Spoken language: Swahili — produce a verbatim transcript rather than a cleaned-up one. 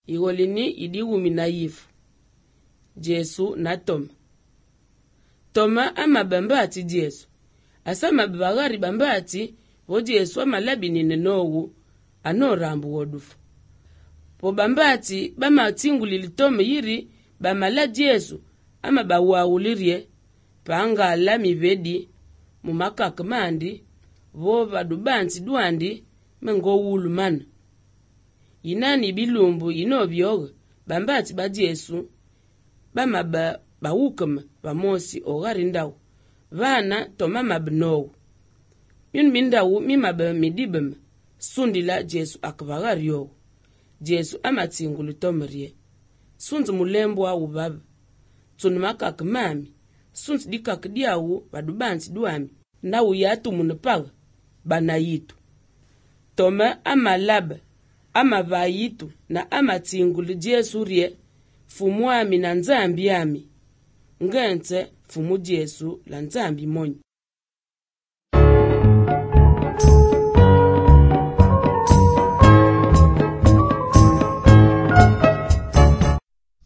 Igolini idiwumi na yifu. Jesu na Toma. Toma ama bambati Jesu. Asa mabagari bambati vo Jesu ama labini nenogu ano rambu wodufu. Po bambati bama tingulili Toma yiri bamala Jesu ama bawaulirie panga la mivedi mumakaka mandi vo badubansi duandi mengo wulumana. Inani bilumbu inobyoga bambati ba Jesu bama ba bawukama bamosi ogarindawu vana Toma mabnowu yun mindawu mimaba midibama sundila Jesu akavagariyowu. Jesu ama tingulu Toma rie sunzu mulembu wa ubaba tunu makaka mami sunzu dikaka diawu badubansi duami na uyatu munapaga bana yitu. Toma ama laba ama vayitu na ama tingulu Jesu rie fumu ami na nzambi ami ngente fumu Jesu la nzambi monyi.